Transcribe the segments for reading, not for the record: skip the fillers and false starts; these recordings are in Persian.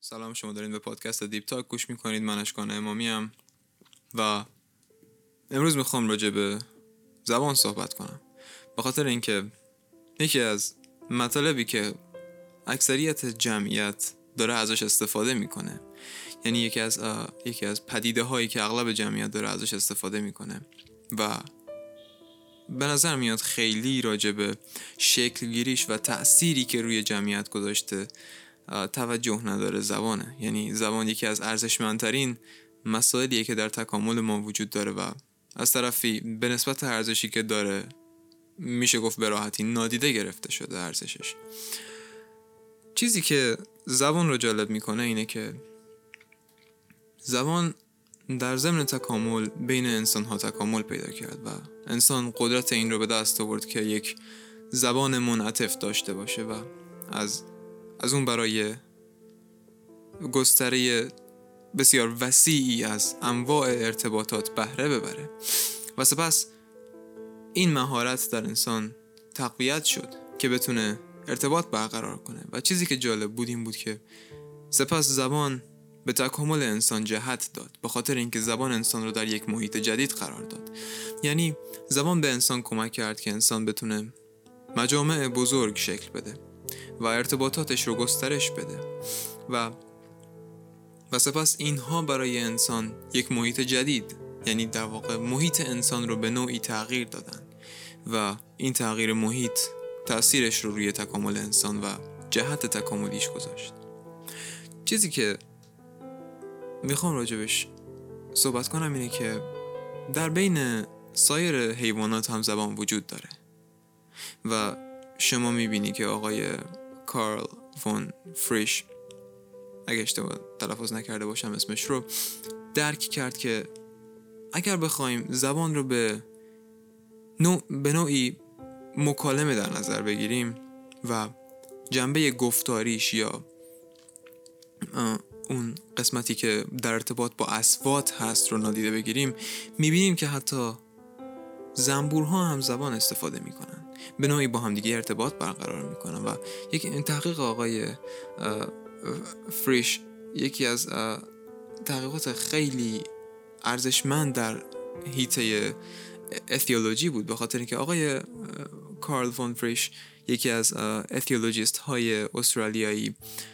سلام، شما دارین به پادکست دیپ تاک گوش میکنید. من اشکان امامی ام و امروز میخوام راجع به زبان صحبت کنم، به خاطر اینکه یکی از مطالبی که اکثریت جمعیت داره ازش استفاده میکنه، یعنی یکی از پدیده هایی که اغلب جمعیت داره ازش استفاده میکنه و به نظر میاد خیلی راجع به شکل گیریش و تأثیری که روی جمعیت گذاشته توجه نداره. زبانه، یعنی زبان یکی از ارزشمندترین مسائلیه که در تکامل ما وجود داره و از طرفی به نسبت ارزشی که داره میشه گفت به راحتی نادیده گرفته شده ارزشش. چیزی که زبان رو جالب میکنه اینه که زبان در ضمن تکامل بین انسان ها تکامل پیدا کرد و انسان قدرت این رو به دست آورد که یک زبان منعطف داشته باشه و از اون برای گستره بسیار وسیعی از انواع ارتباطات بهره ببره و سپس این مهارت در انسان تقویت شد که بتونه ارتباط برقرار کنه. و چیزی که جالب بود این بود که سپس زبان به تکامل انسان جهت داد، به خاطر اینکه زبان انسان رو در یک محیط جدید قرار داد. یعنی زبان به انسان کمک کرد که انسان بتونه مجامع بزرگ شکل بده و ارتباطاتش رو گسترش بده و سپس اینها برای انسان یک محیط جدید، یعنی در واقع محیط انسان رو به نوعی تغییر دادن و این تغییر محیط تأثیرش رو روی تکامل انسان و جهت تکاملیش گذاشت. چیزی که میخوام راجبش صحبت کنم اینه که در بین سایر حیوانات هم زبان وجود داره و شما میبینی که آقای کارل فون فریش، اگه اشتباه تلفظ نکرده باشم اسمش رو، درک کرد که اگر بخوایم زبان رو به نوعی مکالمه در نظر بگیریم و جنبه گفتاریش یا اون قسمتی که در ارتباط با اصوات هست رو نادیده بگیریم، میبینیم که حتی زنبورها هم زبان استفاده میکنن، به نوعی با هم دیگه ارتباط برقرار میکنن و یک تحقیق آقای فریش یکی از تحقیقات خیلی ارزشمند در حیطه اتیولوژی بود، به خاطر اینکه آقای کارل فون فریش یکی از اتیولوژیست های استرالیایی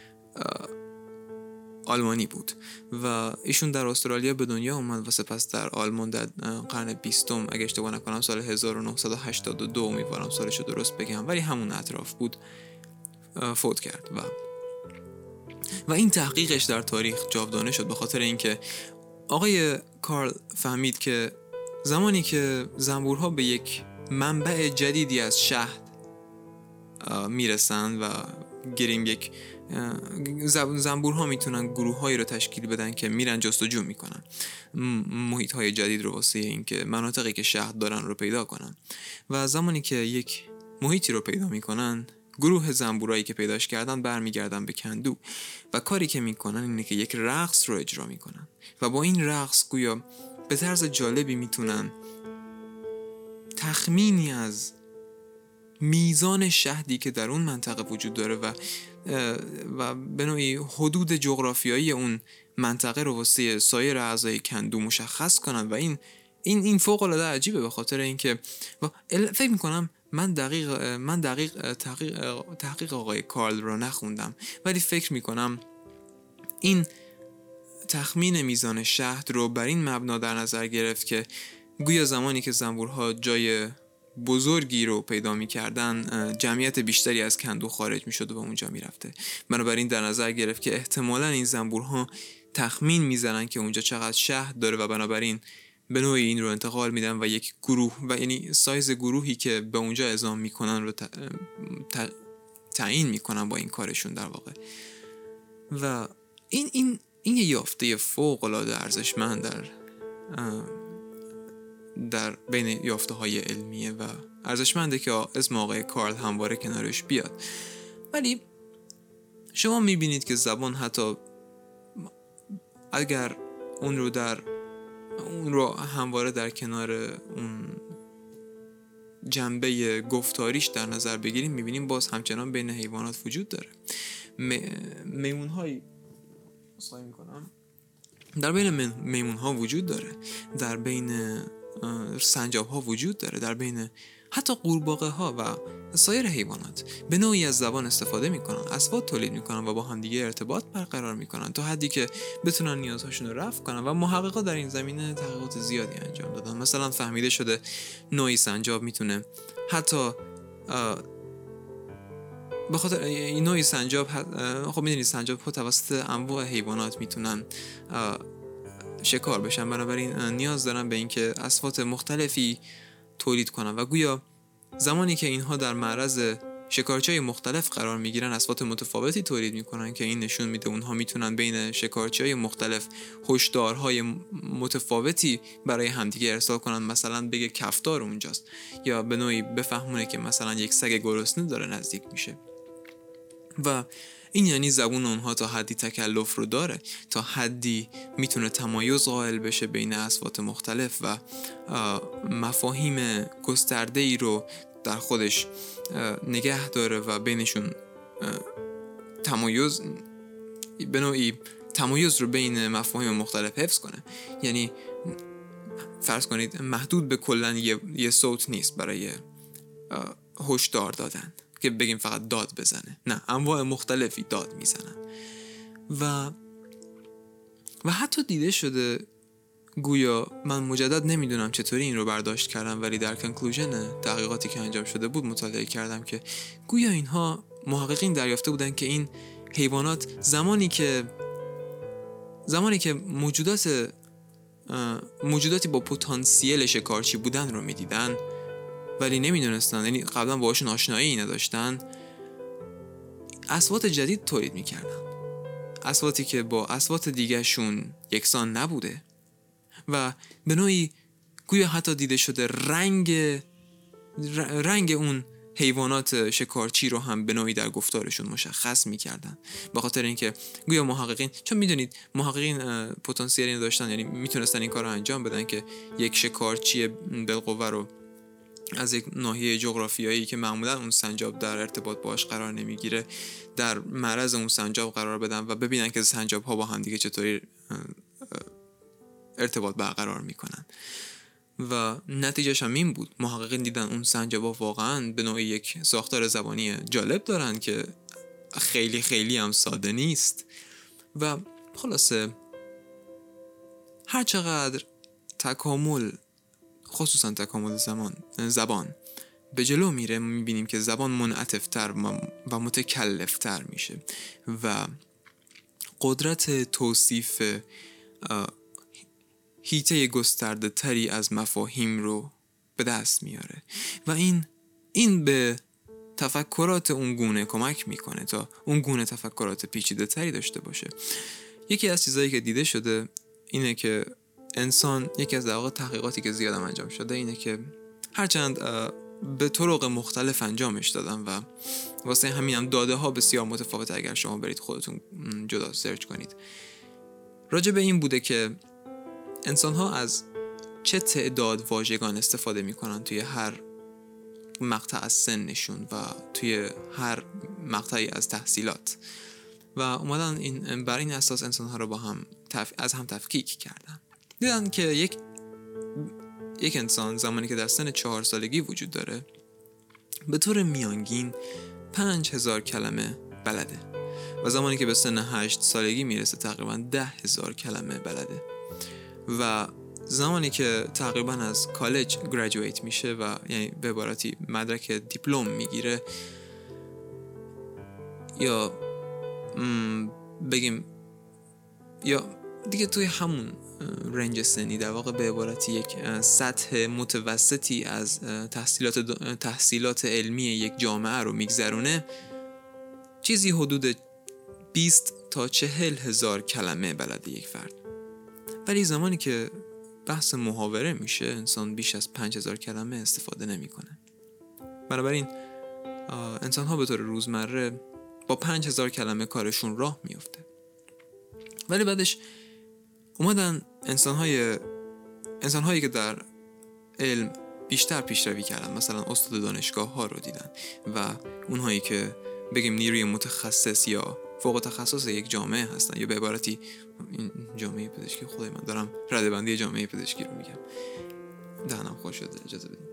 آلمانی بود و ایشون در استرالیا به دنیا اومد و سپس در آلمان در قرن 20 اگه اشتباه نکنم سال 1982 امیدوارم سالشو درست بگم ولی همون اطراف بود فوت کرد و این تحقیقش در تاریخ جاودانه شد، به خاطر اینکه آقای کارل فهمید که زمانی که زنبورها به یک منبع جدیدی از شهد میرسن و گیریم یک زنبورها میتونن گروه‌هایی رو تشکیل بدن که میرن جستجو میکنن محیط‌های جدید رو واسه اینکه مناطقی که شهد دارن رو پیدا کنن و زمانی که یک محیطی رو پیدا میکنن، گروه زنبورایی که پیداش کردن برمیگردن به کندو و کاری که میکنن اینه که یک رقص رو اجرا میکنن و با این رقص گویا به طرز جالبی میتونن تخمینی از میزان شهدی که در اون منطقه وجود داره و به نوعی حدود جغرافیایی اون منطقه رو واسه سایر اعضای کندو مشخص کنن و این فوق العاده عجیبه، به خاطر اینکه فکر میکنم من دقیق تحقیق آقای کارل رو نخوندم ولی فکر میکنم این تخمین میزان شهد رو بر این مبنا در نظر گرفت که گویا زمانی که زنبورها جای بزرگی رو پیدا می‌کردن جمعیت بیشتری از کندو خارج می‌شد و به اونجا می‌رفته. بنابراین در نظر گرفت که احتمالاً این زنبورها تخمین می‌زنن که اونجا چقدر شهد داره و بنابراین به نوعی این رو انتقال میدن و یک گروه و یعنی سایز گروهی که به اونجا اعزام میکنن رو تعیین میکنن با این کارشون در واقع. و این یه یافته فوق العاده ارزشمند در بین یافته های علمیه و ارزشمنده که اسم آقای کارل همواره کنارش بیاد. ولی شما میبینید که زبان حتی اگر اون رو همواره در کنار اون جنبه گفتاریش در نظر بگیریم، میبینیم باز همچنان بین حیوانات وجود داره. اصلاحی میکنم در بین میمون ها وجود داره، در بین سنجاب ها وجود داره، در بین حتی قورباغه ها و سایر حیوانات. به نوعی از زبان استفاده میکنن، اصوات تولید میکنن و با هم دیگه ارتباط برقرار میکنن تا حدی که بتونن نیازهاشون رو رفع کنن و محققا در این زمینه تحقیقات زیادی انجام دادن. مثلا فهمیده شده نوعی سنجاب میتونه حتی به خاطر این نوعی سنجاب، خب میدونید سنجاب ها توسط انواع حیوانات میتونن شکار بشن، بنابراین نیاز دارن به اینکه اصوات مختلفی تولید کنن و گویا زمانی که اینها در معرض شکارچی‌های مختلف قرار میگیرن اصوات متفاوتی تولید میکنن که این نشون میده اونها میتونن بین شکارچی‌های مختلف هشدارهای متفاوتی برای همدیگه ارسال کنن. مثلا بگه کفتار اونجاست، یا به نوعی بفهمونه که مثلا یک سگ گرسنه داره نزدیک میشه. و این یعنی زبون اونها تا حدی تکلف رو داره، تا حدی میتونه تمایز قائل بشه بین اصوات مختلف و مفاهیم گسترده‌ای رو در خودش نگه داره و بینشون تمایز، به نوعی تمایز رو بین مفاهیم مختلف حفظ کنه. یعنی فرض کنید محدود به کلن یه صوت نیست برای هشدار دادن که بگیم فقط داد بزنه، نه، انواع مختلفی داد میزنن. و حتی دیده شده، گویا من مجدد نمیدونم چطوری این رو برداشت کردم، ولی در کنکلوژن تحقیقاتی که انجام شده بود مطالعه کردم که گویا اینها محققین دریافته بودن که این حیوانات زمانی که موجوداتی با پتانسیل شکارچی بودن رو میدیدن ولی نمیدونستن، یعنی قبلا باهاشون آشنایی نداشتن، اصوات جدید تولید میکردن، اصواتی که با اصوات دیگه‌شون یکسان نبوده. و به نوعی گویا حتی دیده شده رنگ اون حیوانات شکارچی رو هم به نوعی در گفتارشون مشخص میکردن، به خاطر اینکه گویا محققین، چون میدونید محققین پتانسیلی داشتن، یعنی میتونستن این کار رو انجام بدن که یک شکارچی بالقوه رو از یک ناحیه جغرافیایی که معمولا اون سنجاب در ارتباط باش قرار نمیگیره در معرض اون سنجاب قرار بدن و ببینن که سنجاب ها با هم دیگه چطوری ارتباط برقرار میکنن. و نتیجهش هم این بود، محققین دیدن اون سنجاب ها واقعا به نوعی یک ساختار زبانی جالب دارن که خیلی خیلی هم ساده نیست. و خلاصه هر چقدر تکامل، خصوصا تکامل زبان به جلو میره، میبینیم که زبان منعطف‌تر و متکلف‌تر میشه و قدرت توصیف حیطه گسترده تری از مفاهیم رو به دست میاره و این به تفکرات اون گونه کمک میکنه تا اون گونه تفکرات پیچیده تری داشته باشه. یکی از چیزایی که دیده شده اینه که انسان، یکی از دقایق تحقیقاتی که زیادم انجام شده اینه که هرچند به طرق مختلف انجامش دادن و واسه همین هم داده ها بسیار متفاوته، اگر شما برید خودتون جدا سرچ کنید، راجع به این بوده که انسان ها از چه تعداد واژگان استفاده میکنن توی هر مقطع از سنشون و توی هر مقطعی از تحصیلات و اومدن بر این اساس انسان ها رو با هم از هم تفکیک کردن. دیدن که یک انسان زمانی که در سن 4 سالگی وجود داره به طور میانگین 5000 کلمه بلده و زمانی که به سن 8 سالگی میرسه تقریبا 10,000 کلمه بلده و زمانی که تقریبا از کالج گریجویت میشه و یعنی به عبارتی مدرک دیپلم میگیره یا بگیم یا دیگه توی همون رنج سنی در واقع به عبارتی یک سطح متوسطی از تحصیلات علمی یک جامعه رو میگذرونه، چیزی حدود 20 تا 40,000 کلمه بلده یک فرد. ولی زمانی که بحث محاوره میشه انسان بیش از 5,000 کلمه استفاده نمیکنه. بنابراین انسان ها به طور روزمره با 5,000 کلمه کارشون راه میفته. ولی بعدش اومدن انسان هایی که در علم بیشتر پیشروی کردن، مثلا استاد دانشگاه ها رو دیدن و اونهایی که بگیم نیروی متخصص یا فوق تخصص یک جامعه هستن، یا به عبارتی این جامعه پزشکی، خدای من دارم ردبندی جامعه پزشکی رو میگم، دهنم خوش شده، اجازه بدین.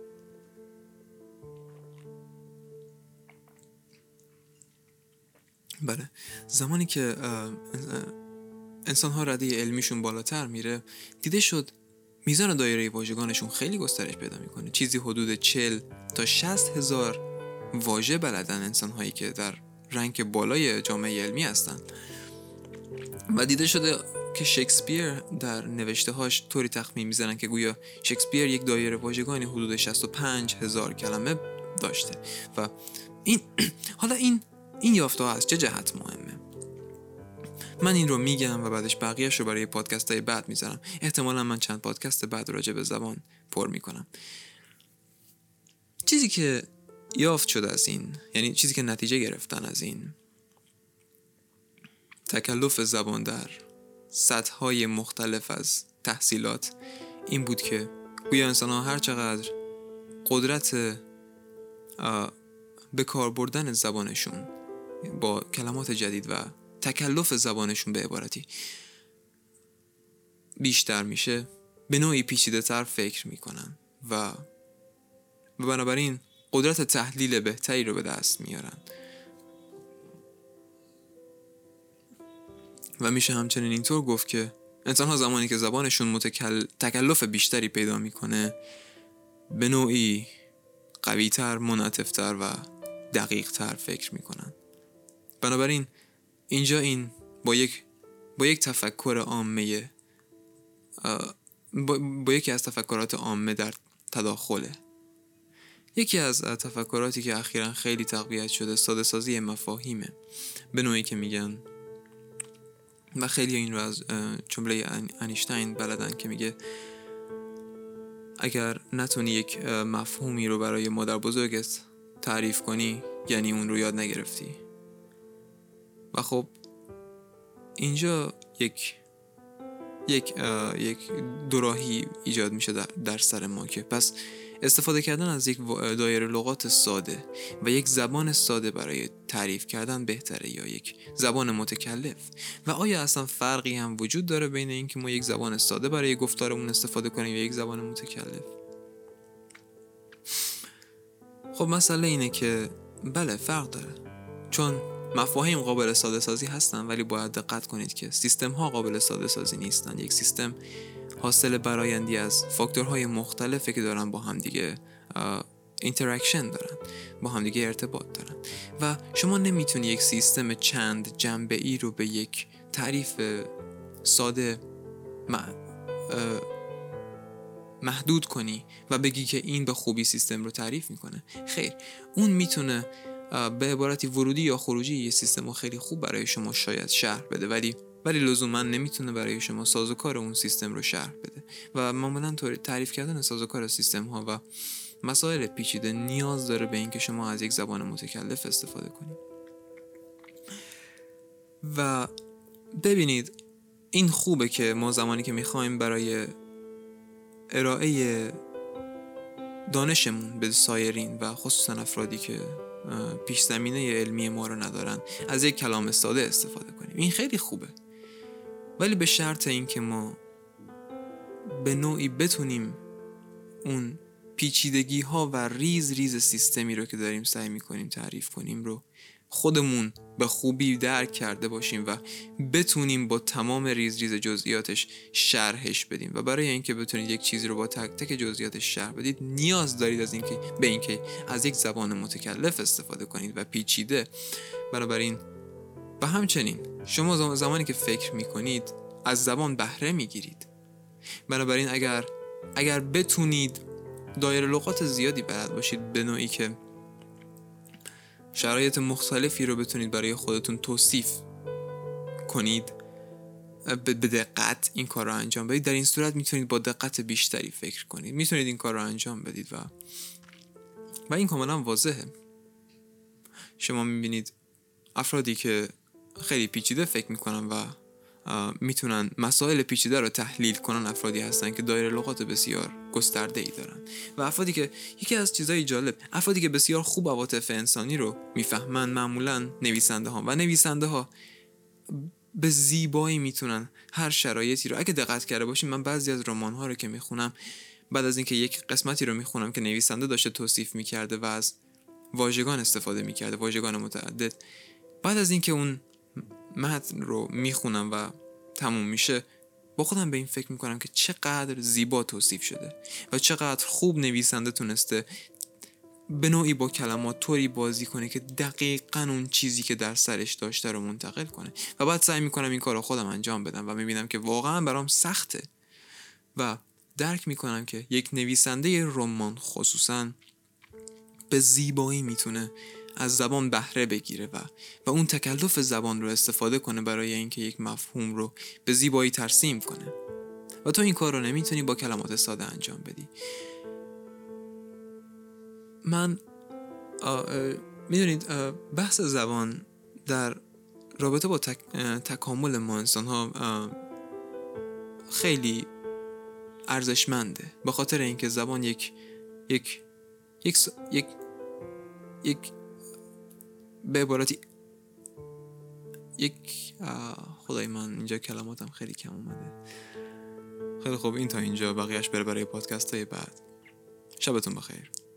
بله، زمانی که انسان ها رده علمیشون بالاتر میره، دیده شد میزان دایره واژگانشون خیلی گسترش پیدا میکنه. چیزی حدود 40 تا 60 هزار واژه بلدن انسان هایی که در رنک بالای جامعه علمی هستن. و دیده شده که شکسپیر در نوشته هاش طوری تخمین میزنن که گویا شکسپیر یک دایره واژگانی حدود 65 هزار کلمه داشته. و حالا این یافته ها از چه جهت مهمه؟ من این رو میگم و بعدش بقیه‌اش رو برای پادکست های بعد میذارم. احتمالا من چند پادکست بعد راجع به زبان پر میکنم. چیزی که یافت شده از این، یعنی چیزی که نتیجه گرفتن از این تکلف زبان در سطح‌های مختلف از تحصیلات، این بود که گویا انسان‌ها هر چقدر قدرت به کار بردن زبانشون با کلمات جدید و تکلف زبانشون به عبارتی بیشتر میشه، به نوعی پیچیده تر فکر میکنن و بنابراین قدرت تحلیل بهتری رو به دست میارن. و میشه همچنین اینطور گفت که انسان ها زمانی که زبانشون تکلف بیشتری پیدا میکنه، به نوعی قویتر، منعطف‌تر و دقیق‌تر فکر میکنن. بنابراین اینجا این با یک تفکر عامه، با یکی از تفکرات عامه در تداخله. یکی از تفکراتی که اخیراً خیلی تقویت شده ساده سازی مفاهیمه، به نوعی که میگن و خیلی این رو از جمله انیشتین بلدن که میگه اگر نتونی یک مفهومی رو برای مادر بزرگت تعریف کنی، یعنی اون رو یاد نگرفتی. و خب اینجا یک دوراهی ایجاد میشه در سر ما که پس استفاده کردن از یک دایره لغات ساده و یک زبان ساده برای تعریف کردن بهتره یا یک زبان متکلف؟ و آیا اصلا فرقی هم وجود داره بین این که ما یک زبان ساده برای گفتارمون استفاده کنیم یا یک زبان متکلف؟ خب مسئله اینه که بله فرق داره، چون مفاهیم قابل ساده سازی هستن، ولی باید دقت کنید که سیستم ها قابل ساده سازی نیستن. یک سیستم حاصل برآیندی از فاکتورهای مختلفی که دارن با هم دیگه اینتراکشن دارن، با هم دیگه ارتباط دارن و شما نمیتونی یک سیستم چند جنبه‌ای رو به یک تعریف ساده محدود کنی و بگی که این به خوبی سیستم رو تعریف میکنه. خیر، اون میتونه به عبارتی ورودی یا خروجی یه سیستم رو خیلی خوب برای شما شاید شرح بده، ولی لزوما نمیتونه برای شما سازوکار اون سیستم رو شرح بده. و معمولا تعریف کردن سازوکار سیستم ها و مسائل پیچیده نیاز داره به این که شما از یک زبان متکلف استفاده کنید. و ببینید این خوبه که ما زمانی که میخوایم برای ارائه دانشمون به سایرین و خصوصا افرادی که پیش زمینه علمی ما رو ندارن از یک کلام ساده استفاده کنیم. این خیلی خوبه، ولی به شرط این که ما به نوعی بتونیم اون پیچیدگی ها و ریز سیستمی رو که داریم سعی میکنیم تعریف کنیم رو خودمون به خوبی درک کرده باشیم و بتونیم با تمام ریز جزئیاتش شرحش بدیم. و برای اینکه بتونید یک چیزی رو با تک تک جزئیاتش شرح بدید، نیاز دارید به اینکه از یک زبان متکلف استفاده کنید و پیچیده. بنابراین و همچنین شما زمانی که فکر میکنید از زبان بهره میگیرید. بنابراین اگر بتونید دایره لغات زیادی بلد باشید، به نوعی که شرایط مختلفی رو بتونید برای خودتون توصیف کنید، به دقت این کار رو انجام بدید، در این صورت میتونید با دقت بیشتری فکر کنید، میتونید این کار رو انجام بدید و این کاملا واضحه. شما میبینید افرادی که خیلی پیچیده فکر میکنن و میتونن مسائل پیچیده رو تحلیل کنن افرادی هستن که دایره لغات بسیار گسترده‌ای دارن و افرادی که یکی از چیزای جالب، افرادی که بسیار خوب عواطف انسانی رو میفهمن معمولا نویسنده ها به زیبایی میتونن هر شرایطی رو، اگه دقت کرده باشین من بعضی از رمان‌ها رو که میخونم، بعد از اینکه یک قسمتی رو میخونم که نویسنده داشته توصیف میکرده و از واژگان استفاده میکرده، واژگان متعدد، بعد از اینکه اون متن رو میخونم و تموم میشه، با خودم به این فکر میکنم که چقدر زیبا توصیف شده و چقدر خوب نویسنده تونسته به نوعی با کلمات طوری بازی کنه که دقیقاً اون چیزی که در سرش داشته رو منتقل کنه. و بعد سعی میکنم این کار رو خودم انجام بدم و میبینم که واقعاً برام سخته و درک میکنم که یک نویسنده رمان خصوصاً به زیبایی میتونه از زبان بهره بگیره و اون تکلف زبان رو استفاده کنه برای اینکه یک مفهوم رو به زیبایی ترسیم کنه و تو این کار رو نمیتونی با کلمات ساده انجام بدی. من میدونید بحث زبان در رابطه با تکامل ما انسان ها خیلی ارزشمنده، به خاطر اینکه زبان یک به عبارتی خدای من اینجا کلماتم خیلی کم اومده. خیلی خوب، این تا اینجا، بقیهش بره برای پادکست های بعد. شبتون بخیر.